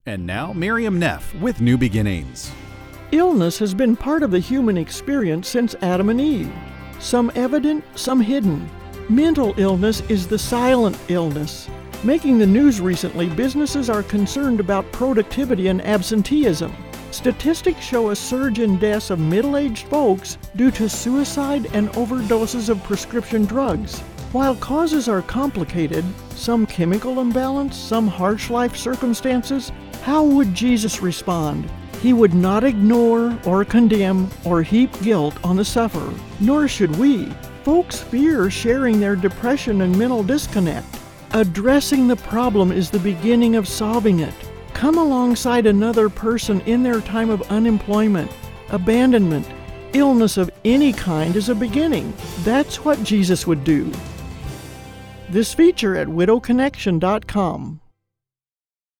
And now, Miriam Neff with New Beginnings. Illness has been part of the human experience since Adam and Eve. Some evident, some hidden. Mental illness is the silent illness. Making the news recently, businesses are concerned about productivity and absenteeism. Statistics show a surge in deaths of middle-aged folks due to suicide and overdoses of prescription drugs. While causes are complicated, some chemical imbalance, some harsh life circumstances, how would Jesus respond? He would not ignore or condemn or heap guilt on the sufferer, nor should we. Folks fear sharing their depression and mental disconnect. Addressing the problem is the beginning of solving it. Come alongside another person in their time of unemployment, abandonment, illness of any kind is a beginning. That's what Jesus would do. This feature at widowconnection.com.